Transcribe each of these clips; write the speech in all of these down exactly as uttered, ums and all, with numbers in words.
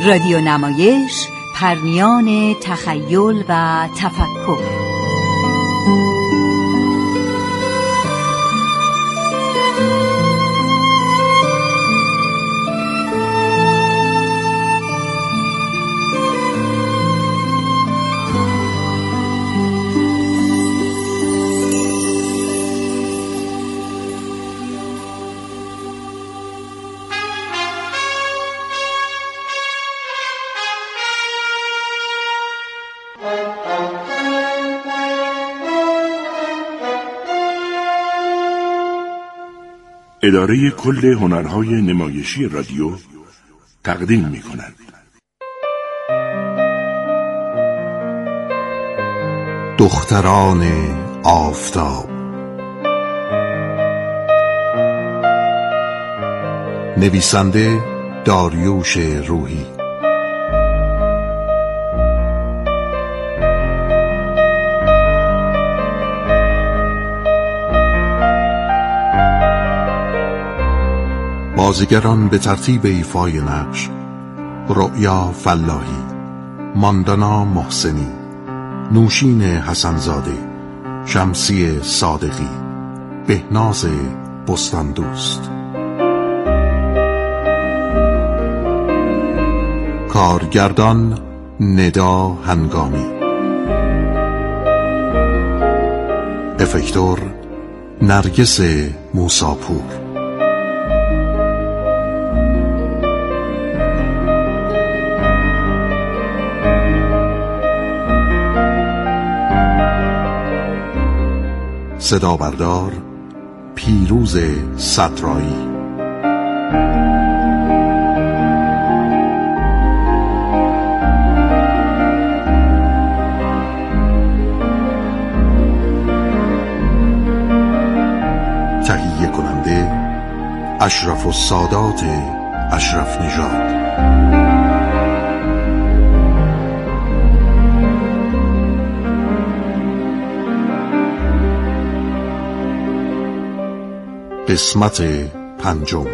رادیو نمایش، پرمیان تخیل و تفکر. اداره کل هنرهای نمایشی رادیو تقدیم می کند. دختران آفتاب، نویسنده داریوش روحی، بازیگران به ترتیب ایفای نقش: رؤیا فلاحی، ماندانا محسنی، نوشین حسنزاده، شمسی صادقی، بهناز بستاندوست. کارگردان ندا هنگامی، افکتور نرگس موساپور، صدا بردار پیروز صدرایی. تهیه کننده اشرف السادات اشرف نژاد. قسمت پنجم.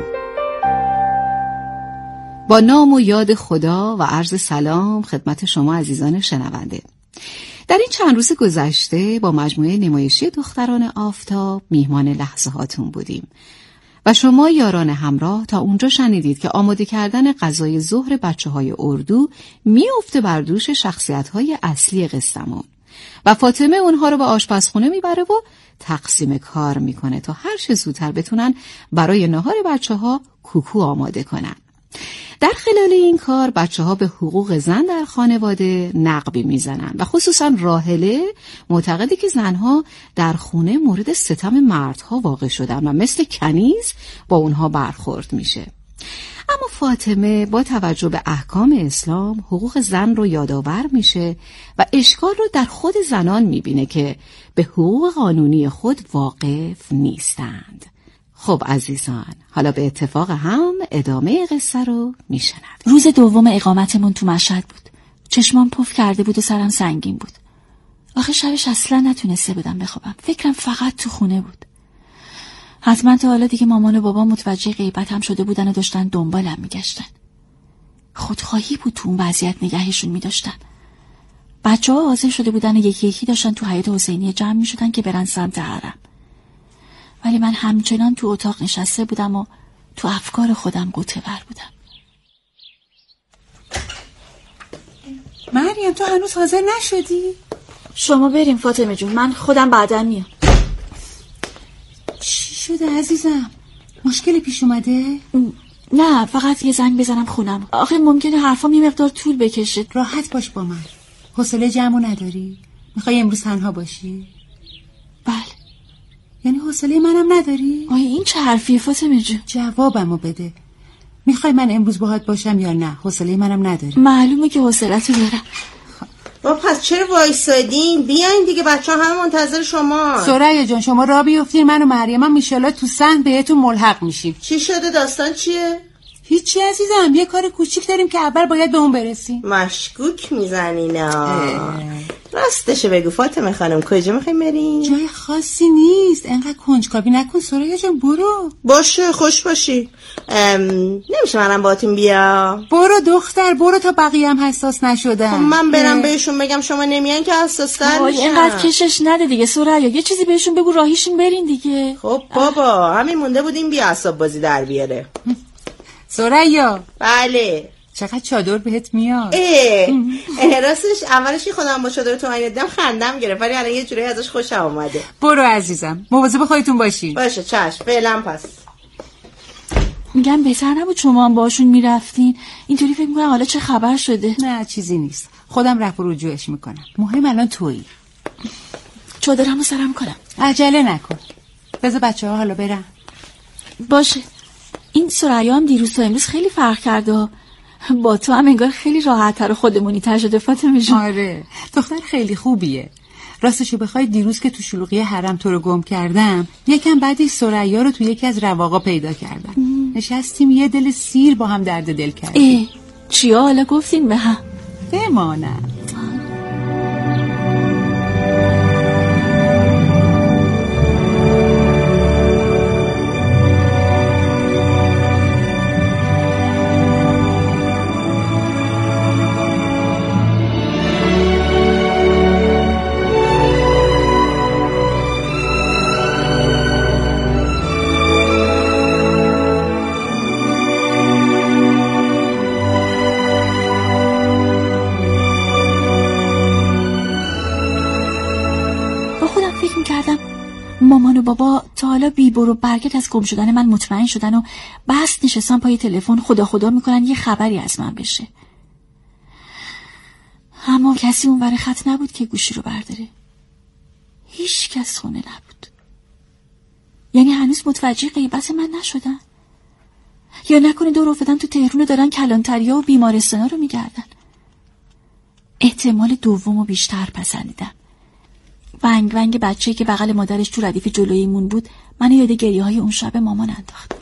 با نام و یاد خدا و عرض سلام خدمت شما عزیزان شنونده. در این چند روز گذشته با مجموعه نمایشی دختران آفتاب میهمان لحظه هاتون بودیم و شما یاران همراه تا اونجا شنیدید که آماده کردن غذای ظهر بچه های اردو میفته بر دوش شخصیت های اصلی قصه‌مون و فاطمه اونها رو به آشپزخونه میبره و تقسیم کار میکنه تا هر چه زودتر بتونن برای نهار بچه ها کوکو آماده کنن. در خلال این کار بچه ها به حقوق زن در خانواده نقبی میزنن و خصوصا راحله معتقده که زنها در خونه مورد ستم مردها واقع شدن و مثل کنیز با اونها برخورد میشه. اما فاطمه با توجه به احکام اسلام حقوق زن رو یادآور میشه و اشکال رو در خود زنان میبینه که به حقوق قانونی خود واقف نیستند. خب عزیزان، حالا به اتفاق هم ادامه قصه رو میشنویم. روز دوم اقامتمون تو مشهد بود. چشمام پف کرده بود و سرم سنگین بود. آخه شبش اصلا نتونسته بودم بخوابم. فکرم فقط تو خونه بود. حتما تا حالا دیگه مامان و بابا متوجه غیبتم شده بودن و داشتن دنبالم میگشتن. خودخواهی بود تو اون وضعیت نگهشون میداشتن. بچه ها حاضر شده بودن و یکی یکی داشتن تو حیاط حسینیه جمع میشدن که برن سمت حرم. ولی من همچنان تو اتاق نشسته بودم و تو افکار خودم غوطه ور بودم. مریم تو هنوز حاضر نشدی؟ شما بریم فاطمه جون، من خودم بعداً میام. چی شده عزیزم؟ مشکلی پیش اومده؟ نه، فقط یه زنگ بزنم خونم. آخه ممکنه حرفام یه مقدار طول بکشه. راحت باش با من. حوصله جمعو نداری؟ میخوای امروز تنها باشی؟ بله. یعنی حوصله منم نداری؟ آیا این چه حرفیه فاطمه جون؟ جوابمو بده. میخوای من امروز باهات باشم یا نه؟ حوصله منم نداری. معلومه که حوصله‌تو دارم. با پس چرا وایسادین؟ بیاین دیگه، بچه ها هم منتظر شما. سریا جان شما را بیفتین، من و مریم هم میشالله تو سن بهتون ملحق میشیم. چی شده؟ داستان چیه؟ هیچی عزیزم، یه کار کوچیک داریم که اول باید به اون برسیم. مشکوک میزنینا. راستشه بگو فاطمه خانم، کجا میخوایم بریم؟ جای خاصی نیست، انقدر کنجکاوی نکن سرایا جان، برو. باشه خوش باشی. نمیشه منم باهاتون بیا؟ برو دختر برو تا بقیه هم حساس نشدن. خب من برم بهشون بگم شما نمیان که حساس‌تر میشن. اینقدر کشش نده دیگه سرایا، یه چیزی بهشون بگو راهیشون برین دیگه. خب بابا همین مونده بودیم بیا اعصاب بازی در بیاره. سرایا. بله. چقدر چادر بهت میاد. اه راستش اولش که خودم با چادر تو من دیدم خندم گرفت، ولی الان یه جوری ازش خوشم اومده. برو عزیزم مواظب خودتون باشین. باشه چشم فعلا. پس میگم بهتر نبود شما هم باشون میرفتین؟ اینطوری فکر میکنم حالا چه خبر شده. نه چیزی نیست، خودم رفع و رجوعش میکنم، مهم الان تویی. چادرمو سرم کنم. عجله نکن، بذار بچه ها حالا برن. باشه. این سریا هم دیروز تا امروز خیلی فرق کرده، با تو هم انگار خیلی راحت‌تر و خودمونی تر شده فاطمه جون. آره دختر خیلی خوبیه. راستشو بخوای دیروز که تو شلوغی حرم تو رو گم کردم، یکم بعدی سریا رو تو یکی از رواقا پیدا کردم. ام. نشستیم یه دل سیر با هم درد دل کردیم. اه چیا حالا گفتین به هم؟ بمانم. مامان و بابا تا حالا بی برو برگرد از گم شدن من مطمئن شدن و بس نشستن پای تلفن خدا خدا میکنن یه خبری از من بشه. اما کسی اونور خط نبود که گوشی رو برداره. هیچ کس خونه نبود. یعنی هنوز متوجه غیبت من نشدن؟ یا نکنه دور افتادن تو تهرون دارن کلانتریا و بیمارستانا رو میگردن؟ احتمال دومو بیشتر پسندیدم. ونگ ونگ بچه‌ای که بغل مادرش تو ردیف جلویمون بود منو یاد گریه‌های اون شب مامان انداخت.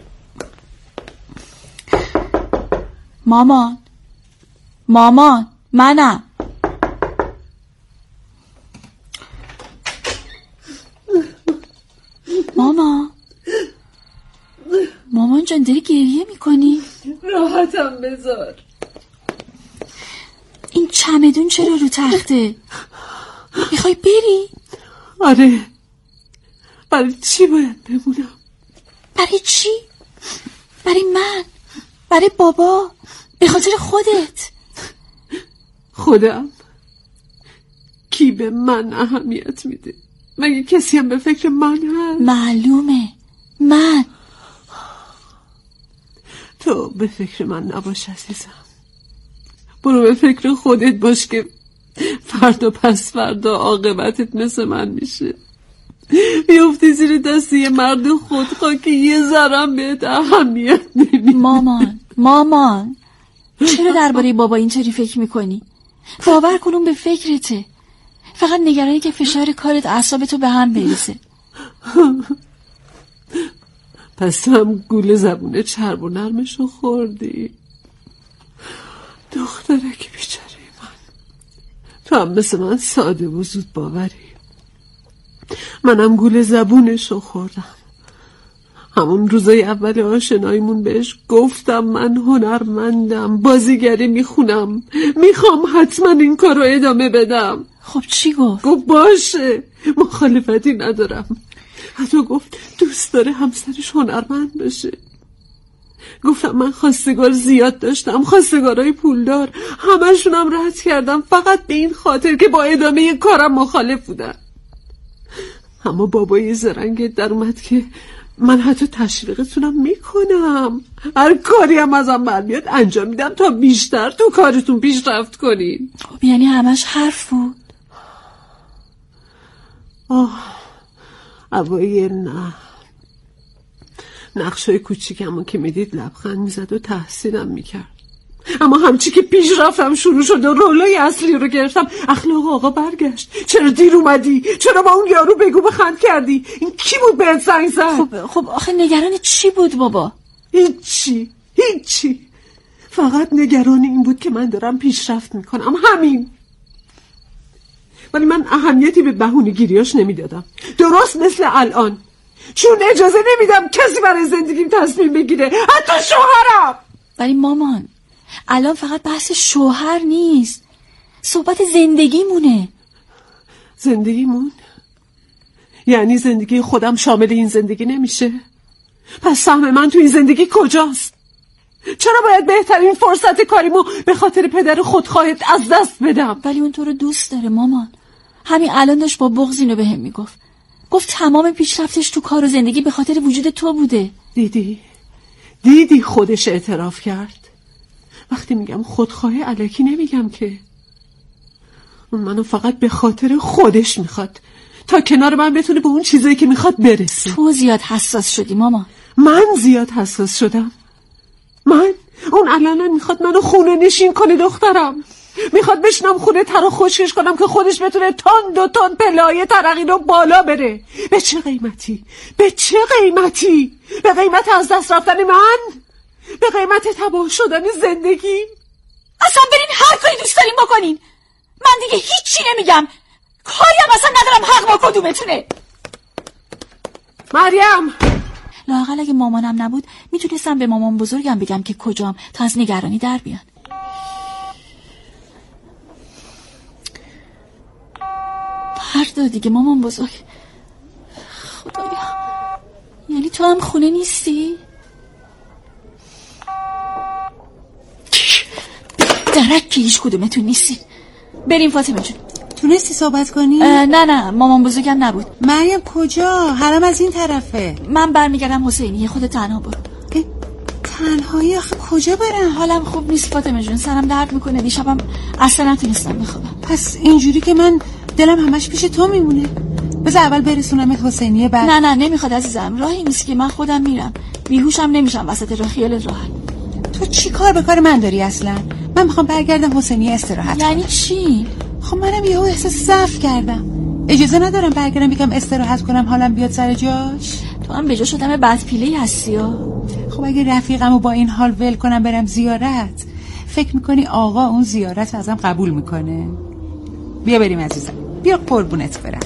مامان مامان منم. مامان مامان جان داری گریه میکنی؟ راحتم بذار. این چمدون چرا رو تخته؟ میخوای بری؟ آره. برای چی باید بمونم؟ برای چی؟ برای من؟ برای بابا؟ به خاطر خودت؟ خودم؟ کی به من اهمیت میده؟ مگه کسی هم به فکر من هست؟ معلومه من. تو به فکر من نباش عزیزم. برو به فکر خودت باش که فردا پس فردا عاقبتت مثل من میشه. بیفتی زیر دست یه مرد خودخواه که یه ذرم بهت اهمیت نمیده. مامان مامان چرا درباره بابا اینطوری فکر میکنی؟ باور کن اون به فکرته، فقط نگرانی که فشار کارت اعصابتو به هم بریزه. پس تو هم گول زبونه چرب و نرمشو خوردی دخترک بیچاره من. تو هم مثل من ساده و زود باوری. منم گول زبونشو خوردم. همون روزای اول آشناییمون بهش گفتم من هنرمندم، بازیگری میخونم، میخوام حتما این کار رو ادامه بدم. خب چی گفت؟ گفت باشه مخالفتی ندارم. حتی گفت دوست داره همسرش هنرمند بشه. گفتم من خواستگار زیاد داشتم، خواستگارای پولدار، همشونم رد کردم فقط به این خاطر که با ادامه کارم مخالف بودن. اما بابای زرنگت در اومد که من حتی تشویقتونم میکنم، هر کاری هم ازم برمیاد انجام میدم تا بیشتر تو کارتون پیشرفت کنین. خب یعنی همش حرف بود؟ آه اوایل نه، نقشای کوچیکمون که میدید لبخند میزد و تحسینم میکرد. اما همچی که پیش رفتم شروع شد و رولای اصلی رو گرفتم اخلاق آقا برگشت. چرا دیر اومدی؟ چرا با اون یارو بگو بخند کردی؟ این کی بود بهت زنگ زد؟ خب خب آخه نگران چی بود بابا؟ هیچی هیچی، فقط نگران این بود که من دارم پیشرفت میکنم. همین. ولی من اهمیتی به بهونه‌گیریاش نمیدادم، درست مثل الان، چون اجازه نمیدم کسی برای زندگیم تصمیم بگیره، حتی شوهرم. ولی مامان الان فقط بحث شوهر نیست، صحبت زندگیمونه. زندگیمون؟ یعنی زندگی خودم شامل این زندگی نمیشه؟ پس سهم من تو این زندگی کجاست؟ چرا باید بهترین فرصت کاریمو به خاطر پدر خودخواهت از دست بدم؟ ولی اون تو رو دوست داره مامان. همین الان داشت با بغض اینو بهم میگفت. گفت تمام پیشرفتش تو کار و زندگی به خاطر وجود تو بوده. دیدی؟ دیدی خودش اعتراف کرد. وقتی میگم خودخواهی الکی نمیگم که. اون منو فقط به خاطر خودش میخواد تا کنار من بتونه به اون چیزایی که میخواد برسه. تو زیاد حساس شدی مامان. من زیاد حساس شدم؟ من؟ اون الان میخواد منو خونه نشین کنه دخترم. میخواد بشنم خونه تر و خشکش کنم که خودش بتونه تان دو تان پله‌های ترقی رو بالا بره. به چه قیمتی؟ به چه قیمتی؟ به قیمت از دست رفتن من؟ به قیمت تباه شدن زندگی؟ اصلا برین هر کاری دوست دارین بکنین، من دیگه هیچی نمیگم. کاری هم اصلا ندارم حق با کدومتونه. مریم، لااقل اگه مامانم نبود میتونستم به مامان بزرگم بگم که کجام تا از نگرانی در بیان. فردا دیگه مامان بزرگ. خدایا، یعنی تو هم خونه نیستی؟ درک که هیچ کدومتون نیستی. بریم فاطمه جون. تونستی صحبت کنی؟ نه نه مامان بزرگم نبود. مریم کجا؟ حرم از این طرفه. من برمیگردم حسینی، خود تنها برو. تنهایی آخه کجا برم؟ حالم خوب نیست فاطمه جون، سرم درد میکنه، دیشبم اصلا نتونستم بخوابم. پس اینجوری که من دلم همش پیش تو میمونه. بذار اول برسونمت حسینیه بعد. نه نه نمیخواد عزیزم، راهی نیست که من خودم میرم، بیهوشم نمیشم وسط راه. خیالت راحت. تو چی کار به کار من داری اصلا؟ من میخوام برگردم حسینیه استراحت. یعنی چی؟ خب منم یهو احساس ضعف کردم، اجازه ندارم برگردم یکم استراحت کنم حالم بیاد سر جاش. تو هم به جا شدم بد پیله‌ای هستی ها. خب اگه رفیقمو با این حال ول کنم برم زیارت، فکر میکنی آقا اون زیارت ازم قبول میکنه؟ بیا بریم عزیزم، بیا قربونت برم.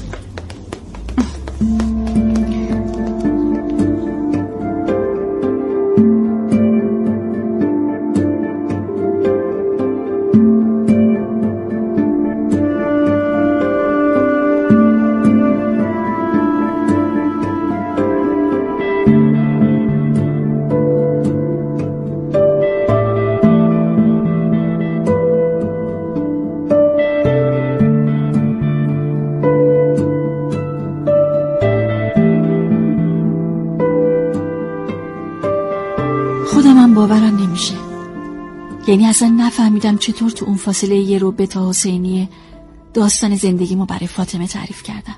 باورم نمیشه، یعنی اصلا نفهمیدم چطور تو اون فاصله یه رو به تا حسینیه داستان زندگیمو برای فاطمه تعریف کردم.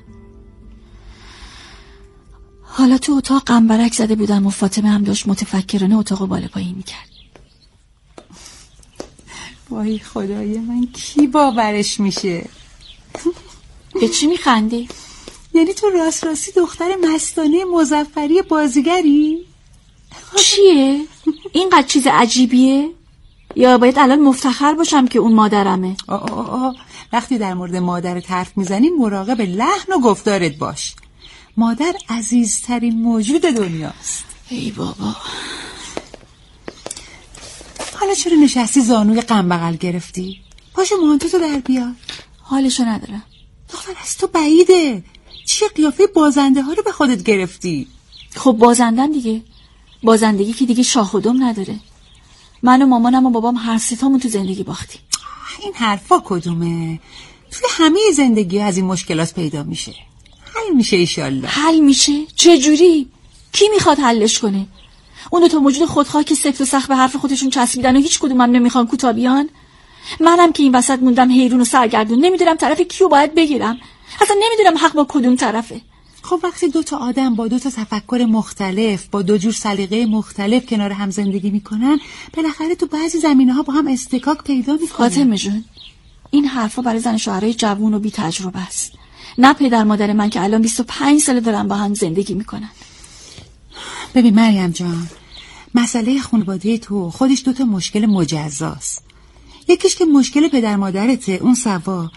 حالا تو اتاق قنبرک زده بودم و فاطمه هم داشت متفکرانه اتاقو بالا پایین میکرد. وای خدای من، کی باورش میشه؟ به چی میخندی؟ یعنی تو راست راستی دختر مستانه مظفری بازیگری؟ چیه؟ اینقدر چیز عجیبیه؟ یا باید الان مفتخر باشم که اون مادرمه؟ آه آه آه. وقتی در مورد مادرت حرف میزنی مراقب لحن و گفتارت باش. مادر عزیزترین موجود دنیاست. ای بابا. حالا چرا نشستی زانوی غم بغل گرفتی؟ پاشو مانتو در بیار. حالشو ندارم. دختر از تو بعیده. چیه قیافه بازنده ها رو به خودت گرفتی؟ خب بازندم دیگه. بازندگی که دیگه شاخ و دم نداره. من و مامانم و بابام هر ستامون تو زندگی باختیم. این حرفا کدومه؟ توی همه زندگی از این مشکلات پیدا میشه. حل میشه ایشالله. حل میشه؟ چجوری؟ کی میخواد حلش کنه؟ اون دو تا موجود خودخواه که سفت و سخت به حرف خودشون چسبیدن و هیچ کدومم نمیخوان کوتاه بیان؟ منم که این وسط موندم حیرون و سرگردون، نمیدونم طرف کیو باید بگیرم. اصلا نمیدونم حق با کدوم طرفه. خب وقتی دو تا آدم با دو تا تفکر مختلف، با دو جور سلیقه مختلف کنار هم زندگی میکنن، بالاخره تو بعضی زمینه‌ها با هم استکاک پیدا میکنن. فاطمه جون، این حرفا برای زن شوهرای جوون و بی تجربه است. نه پدر مادر من که الان بیست و پنج ساله دارن با هم زندگی میکنن. ببین مریم جان، مسئله خانواده تو خودش دو تا مشکل مجزاست. یکیش که مشکل پدر مادرته، اون سوا.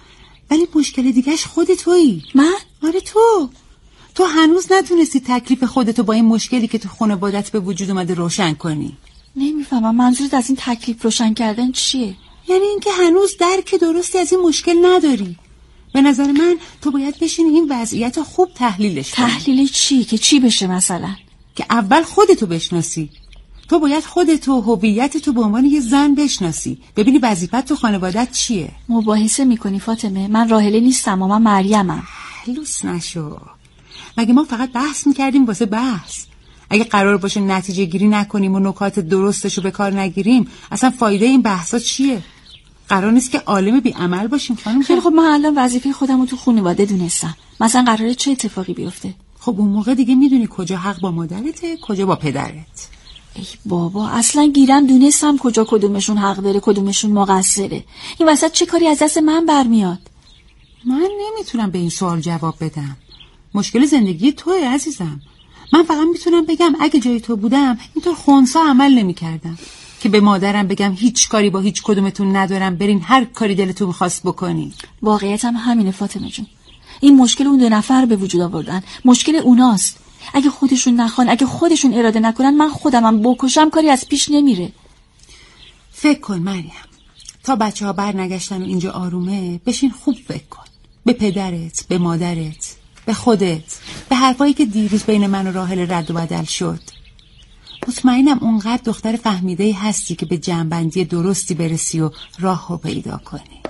ولی مشکل دیگهش خود تویی. من؟ آره تو تو هنوز نتونستی تکلیف خودتو با این مشکلی که تو خانوادت به وجود اومده روشن کنی. نمیفهمم منظورت از این تکلیف روشن کردن چیه؟ یعنی اینکه هنوز درک درستی از این مشکل نداری. به نظر من تو باید بشینی این وضعیت رو خوب تحلیلش کنی. تحلیل چی؟ که چی بشه مثلا؟ که اول خودتو بشناسی. تو باید خودتو، هویتتو به عنوان یه زن بشناسی، ببینی وظیفت تو خانوادت چیه. مباحثه میکنی فاطمه؟ من راحله نیستم و من مریمم. لوس نشو. مگه ما فقط بحث میکردیم واسه بحث؟ اگه قرار باشه نتیجه گیری نکنیم و نکات درستشو به کار نگیریم، اصلا فایده این بحثا چیه؟ قرار نیست که عالم بی عمل باشیم خانم. خیلی خب، من الان وظیفه خودم رو تو خانواده دونستم. مثلا قراره چه اتفاقی بیفته؟ خب اون موقع دیگه میدونی کجا حق با مادرته، کجا با پدرت. ای بابا، اصلا گیرم دونستم کجا کدومشون حق داره کدومشون مقصره. این وسط چه کاری از دست من برمیاد؟ من نمیتونم به این سوال جواب بدم. مشکل زندگی توئه عزیزم. من فقط میتونم بگم اگه جای تو بودم اینطور خنثی عمل نمیکردم که به مادرم بگم هیچ کاری با هیچ کدومتون ندارم، برین هر کاری دلتون خواست بکنین. واقعیت هم همینه فاطمه جون. این مشکل اون دو نفر به وجود آوردن، مشکل اوناست. اگه خودشون نخوان، اگه خودشون اراده نکنن، من خودمم بکشم کاری از پیش نمیره. فکر کن مریم، تا بچه ها بر نگشتن و اینجا آرومه، بشین خوب فکر کن. به پدرت، به مادرت، به خودت، به حرفایی که دیروز بین من و راحله رد و بدل شد. مطمئنم اونقدر دختر فهمیده‌ای هستی که به جنبندی درستی برسی و راهو پیدا کنی.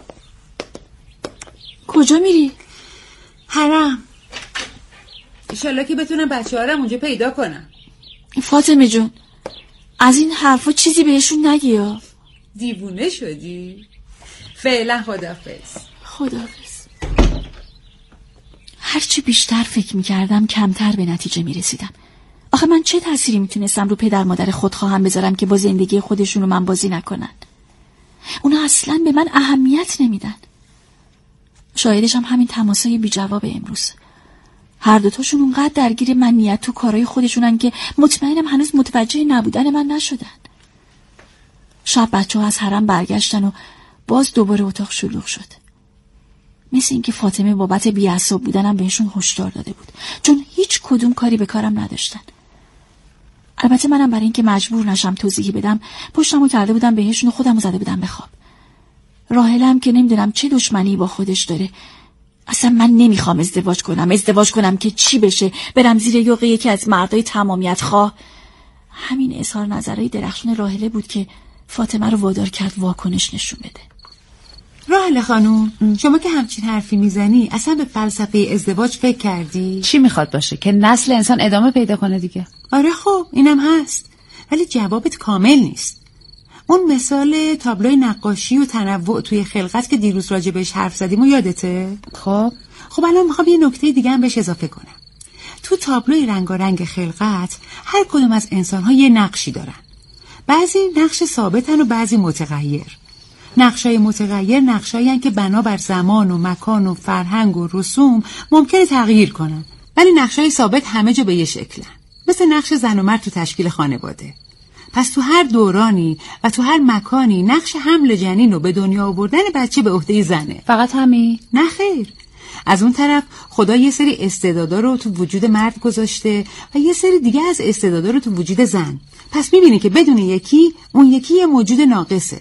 کجا میری؟ حرم. انشالله که بتونم بچه ها رو اونجا پیدا کنم. فاطمه جون، از این حرفا چیزی بهشون نگی یا؟ دیوونه شدی؟ فعلا خداحافظ. خداحافظ. هرچی بیشتر فکر میکردم کمتر به نتیجه میرسیدم. آخه من چه تأثیری میتونستم رو پدر مادر خودخواهم بذارم که با زندگی خودشون رو من بازی نکنن؟ اونا اصلا به من اهمیت نمیدن. شاهدش هم همین تماسای بی جواب امروز. هر دوتاشون اونقدر درگیر منیت تو کارهای خودشونن که مطمئنم هنوز متوجه نبودن من نشدن. شب بچه ها از حرم برگشتن و باز دوباره اتاق شلوغ شد. مثل اینکه فاطمه بابت بی‌عصاب بودنم بهشون هشدار داده بود، چون هیچ کدوم کاری به کارم نداشتن. البته منم برای اینکه مجبور نشم توضیحی بدم، پشتمو کرده بودم بهشون و خودمو زده بودم به خواب. راحله هم که نمیدونم چه دشمنی با خودش داره. اصلا من نمیخوام ازدواج کنم. ازدواج کنم که چی بشه؟ برم زیر یوغ یکی از مردای تمامیت خواه؟ همین اظهار نظرهای درخشان راحله بود که فاطمه رو وادار کرد واکنش نشون بده. راحله خانوم، شما که همچین حرفی میزنی اصلا به فلسفه ازدواج فکر کردی؟ چی میخواد باشه؟ که نسل انسان ادامه پیدا کنه دیگه. آره خب اینم هست، ولی جوابت کامل نیست. اون مثال تابلوی نقاشی و تنوع توی خلقت که دیروز راجع بهش حرف زدیم و یادته؟ خب خب الان میخوام یه نکته دیگه هم بهش اضافه کنم. تو تابلوی رنگارنگ خلقت هر کدوم از انسان‌ها یه نقشی دارن. بعضی نقش ثابتن و بعضی متغیر. نقشای متغیر نقشایی هستند که بنابر زمان و مکان و فرهنگ و رسوم ممکنه تغییر کنن، ولی نقشای ثابت همه جا به یه شکلن. مثل نقش زن و مرد تو تشکیل خانواده. پس تو هر دورانی و تو هر مکانی نقش حمل جنین و به دنیا آوردن بچه به عهده زنه. فقط همین؟ نه خیر. از اون طرف خدا یه سری استعدادا رو تو وجود مرد گذاشته و یه سری دیگه از استعدادا رو تو وجود زن. پس میبینی که بدون یکی اون یکی یه موجود ناقصه.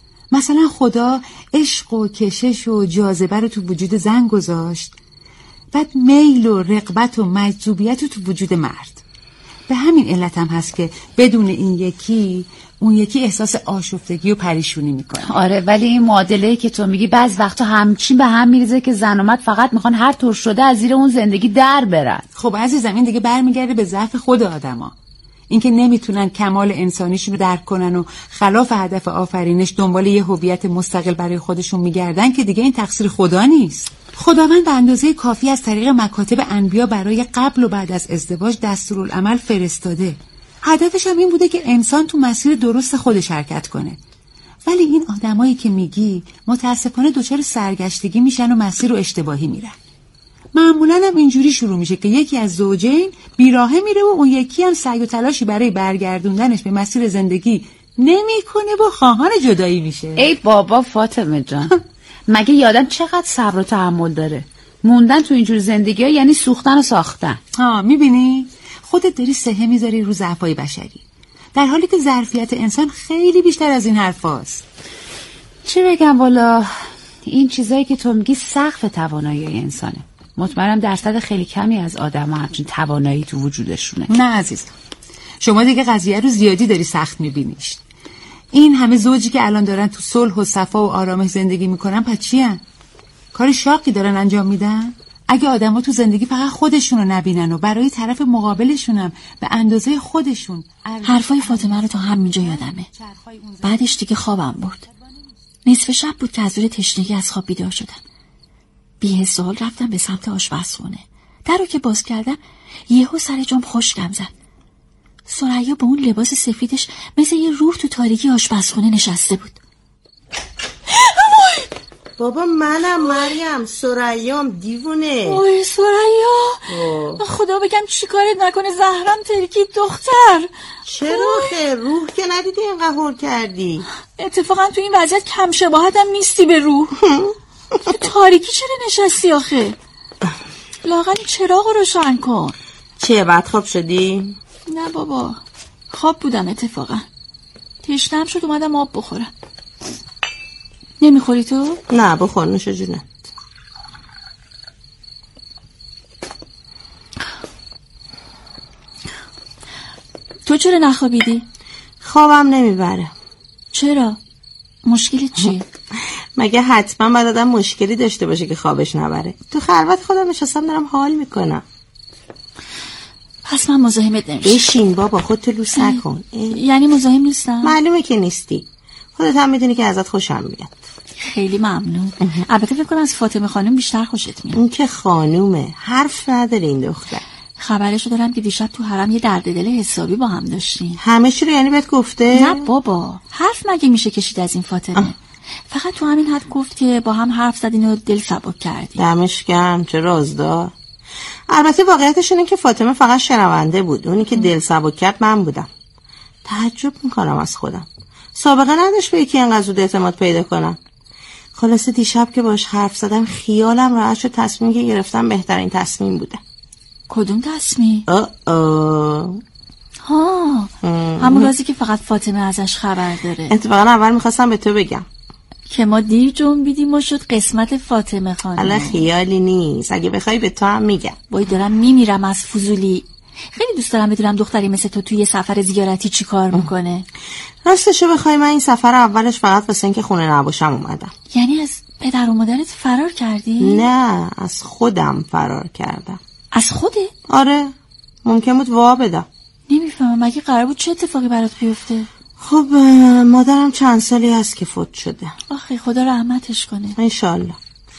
مثلا خدا عشق و کشش و جاذبه رو تو وجود زن گذاشت، بعد میل و رغبت و مجذوبیت رو تو وجود مرد. به همین علت هم هست که بدون این یکی اون یکی احساس آشفتگی و پریشونی میکنه. آره، ولی این معادله‌ای که تو میگی بعض وقتا همچین به هم میریزه که زن و مرد فقط میخوان هر طور شده از زیر اون زندگی در برن. خب عزیزم، این دیگه برمیگرده به ضعف خود آدما. اینکه نمیتونن کمال انسانیشون رو درک کنن و خلاف هدف آفرینش دنبال یه هویت مستقل برای خودشون میگردن که دیگه این تقصیر خدا نیست. خداوند به اندازه کافی از طریق مکاتب انبیا برای قبل و بعد از ازدواج دستورالعمل فرستاده. هدفش هم این بوده که انسان تو مسیر درست خودش حرکت کنه. ولی این آدمایی که میگی متاسفانه دچار سرگشتگی میشن و مسیر رو اشتباهی میرن. معمولاً هم اینجوری شروع میشه که یکی از زوجین بیراهه میره و اون یکی هم سعی و تلاشی برای برگردوندنش به مسیر زندگی نمیکنه و خواهان جدایی میشه. ای بابا فاطمه جان، مگه یادم چقدر صبر و تحمل داره؟ موندن تو اینجور زندگی ها یعنی سوختن و ساختن. ها میبینی؟ خودت داری سهه میذاری رو ضعفای بشری، در حالی که ظرفیت انسان خیلی بیشتر از این حرف هاست. چی بگم والا، این چیزایی که تو میگی سقف توانایی انسانه. مطمئنم درصد خیلی کمی از آدم ها همچین توانایی تو وجودشونه. نه عزیز، شما دیگه قضیه رو زیادی داری سخت میبینیش. این همه زوجی که الان دارن تو صلح و صفا و آرامش زندگی میکنن پس چی هن؟ کار شاقی دارن انجام میدن؟ اگه آدم ها تو زندگی فقط خودشون رو نبینن و برای طرف مقابلشون هم به اندازه خودشون. حرفای فاطمه رو تا همینجا یادمه. بعدش دیگه خوابم برد. نصف شب بود که از زور تشنگی از خواب بیدار شدم. بی‌حس و حال رفتم به سمت آشپزخونه. در رو که باز کردم یهو سر جام خشکم زد. ثریا با اون لباس سفیدش مثل یه روح تو تاریکی آشپزخونه نشسته بود. بابا منم مریم، ثریام دیوونه. اوه ثریا، خدا بگم چی کارت نکنه زهرم ترکی دختر. چرا خیر روح که ندیدی اینقدر هول کردی؟ اتفاقا تو این وضعیت کم شباهتم نیستی به روح. تو تاریکی چرا نشستی آخه؟ لااقل چراغ رو روشن کن. چیه بعد خواب شدی؟ نه بابا، خواب بودم اتفاقا. تشنم شد اومدم آب بخورم. نمیخوری تو؟ نه بخور، نوش جونت. تو چرا نخوابیدی؟ خوابم نمیبره. چرا؟ مشکلی چیه؟ مگه حتما باید آدم مشکلی داشته باشه که خوابش نبره؟ تو خلوت خودم نشستم دارم حال میکنم. پس من مزاحمت نمیشم. بشین بابا، خودت لوس نکن. یعنی مزاحم نیستم؟ معلومه که نیستی. خودت هم میدونی که ازت خوشم میاد. خیلی ممنون. البته فکر کنم از فاطمه خانم بیشتر خوشت میاد. اون که خانومه، حرف نداره این دختر. خبرشو دارم که دیشب تو حرم یه درد دل حسابی با هم داشتین. همه چی رو یعنی بهت گفته؟ نه بابا، حرف مگه میشه کشید از این فاطمه؟ اه. فقط تو همین حد گفت که با هم حرف زدین و دل سبک کردین. دمش گرم، چه رازدار. البته واقعیتش اینه که فاطمه فقط شنونده بود، اونی که دل سبک کرد من بودم. تعجب میکنم از خودم، سابقه نداشت به یکی اینقدر زود اعتماد پیدا کنم. خلاصه دیشب که باش حرف زدم خیالم راحت شد، تصمیمی که گرفتم بهترین تصمیم بوده. کدوم تصمیم؟ آه آه. ها همون رازی که فقط فاطمه ازش خبر داره. اتفاقا اول میخواستم به تو بگم که ما دیر جنبیدیم و شد قسمت فاطمه خانم. حالا خیالی نیست، اگه بخوای به تو هم میگم. وای دارم میمیرم از فضولی. خیلی دوست دارم بدونم دختری مثل تو توی سفر زیارتی چی کار میکنه. راستشو بخوای من این سفر اولش فقط واسه اینکه خونه نباشم اومدم. یعنی از پدر و مادرت فرار کردی؟ نه، از خودم فرار کردم. از خودت؟ آره، ممکن بود وا بدم. نمیفهمم مگه قرار بود چه اتفاقی برات بیفته؟ خب مادرم چند سالی هست که فوت شده. آخه خدا رحمتش کنه. انشالله.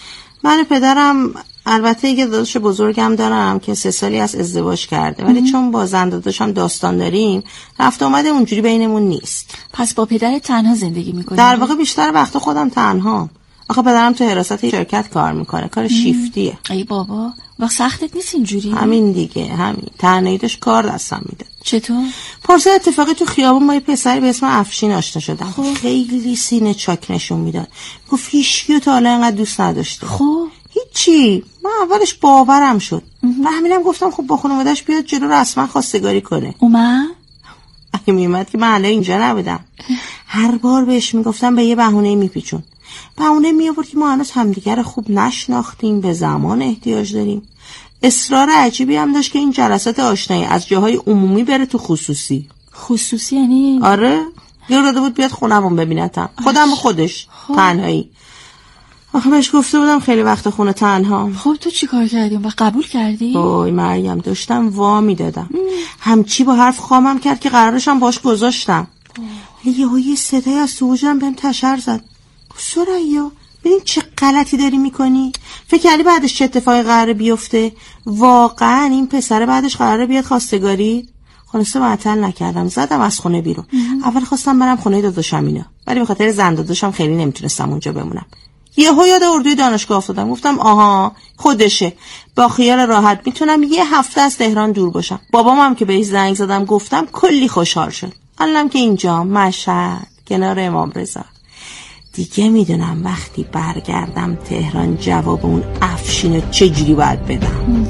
من پدرم البته یه داداش بزرگم دارم که سه سالی از ازدواج کرده، ولی چون با زن داداشم داستان داریم رفت آمده اونجوری بینمون نیست. پس با پدرت تنها زندگی میکنی؟ در واقع بیشتر وقت خودم تنها. آخه پدرم تو حراست شرکت کار میکنه، کار شیفتیه. ای بابا، وقت سختت نیست اینجوری؟ همین دیگه، همین. تنهایی داشت کار دستم میده. چطور؟ پارسال اتفاقی تو خیابون با یه پسری به اسم افشین آشنا شدم. خب. خیلی سینه چاک نشون میداد. گفت هیچکی تا حالا اینقدر دوست نداشته. خب هیچی. من اولش باورم شد. و همینم گفتم خب با خانواده‌اش بیاد جلو رسما خواستگاری کنه. اومد؟ اگه میومد که من الان اینجا نبودم. هر بار بهش میگفتم به یه بهونه میپیچون. بهونه میآورد که ما هنوز همدیگر خوب نشناختیم، به زمان احتیاج داریم. اصرار عجیبی هم داشت که این جلسات آشنایی از جاهای عمومی بره تو خصوصی. خصوصی یعنی؟ آره، یه داده بود بیاد خونمون ببینتم، خودم و خودش. خب. تنهایی. آخه بهش گفته بودم خیلی وقت خونه تنها. خب تو چی کار کردی و قبول کردی؟ اوی مریم، داشتم وا میدادم. همچی با حرف خامم کرد که قرارشم باش گذاشتم. یهو یه صدای از تو وجودم بهم تشر زد. ثریا ببین چه غلطی داری میکنی؟ فکر کردی بعدش چه اتفاقی قراره بیفته؟ واقعا این پسر بعدش قراره بیاد خواستگاری؟ خلاصه معطل نکردم، زدم از خونه بیرون. اول خواستم برم خونه داداشم اینا، ولی به خاطر زن داداشم خیلی نمیتونستم اونجا بمونم. یهو یاد اردوی دانشگاه افتادم، گفتم آها خودشه، با خیال راحت میتونم یه هفته از تهران دور باشم. بابام هم که بهش زنگ زدم گفتم کلی خوشحال شد. الانم که اینجا مشهد کنار امام رضا. دیگه میدونم وقتی برگردم تهران جواب اون افشینو چجوری باید بدم.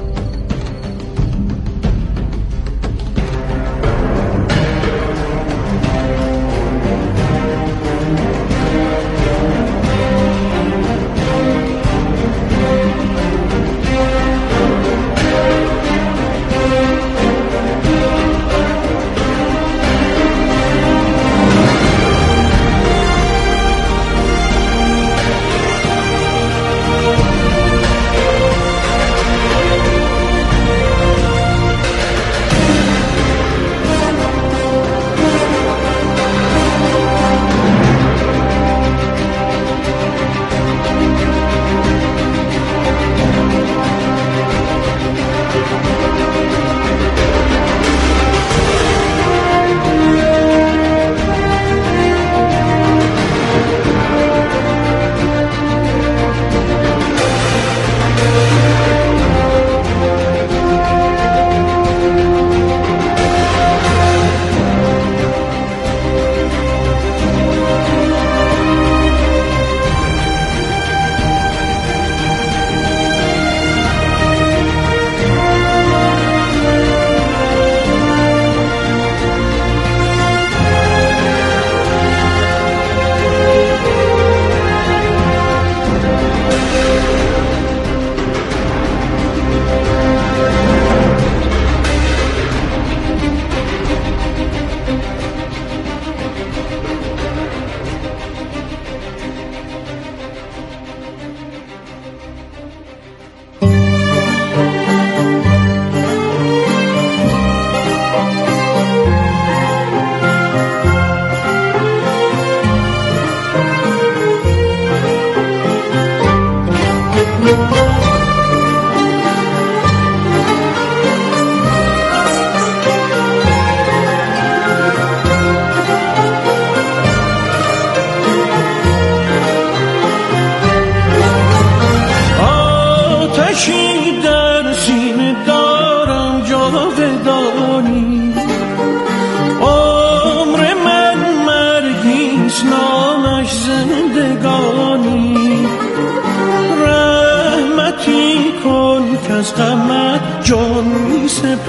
از غمت جان می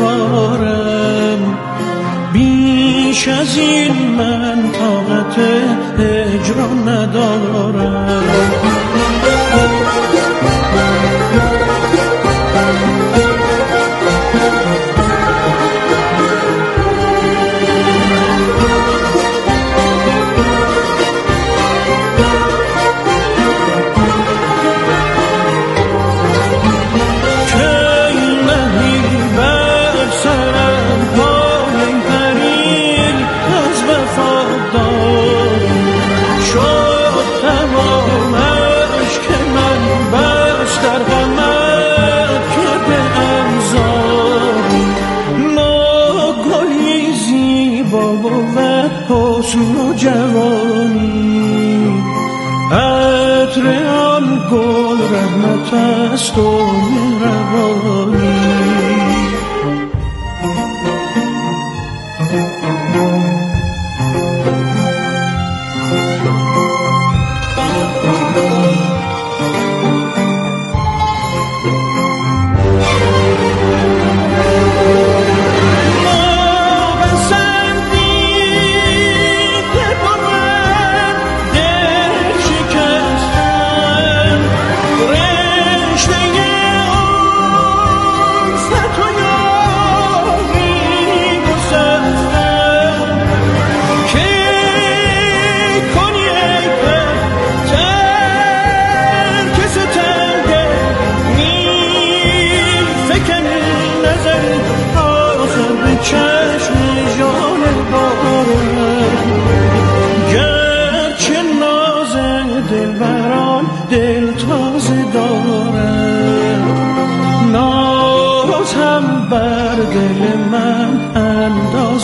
سپارم، بیش از این من طاقت هجران ندارم. حسن و جوانی عطر آن گل رحمت است و مهربانی. دل تازه دارم، ناز هم بر دل من انداز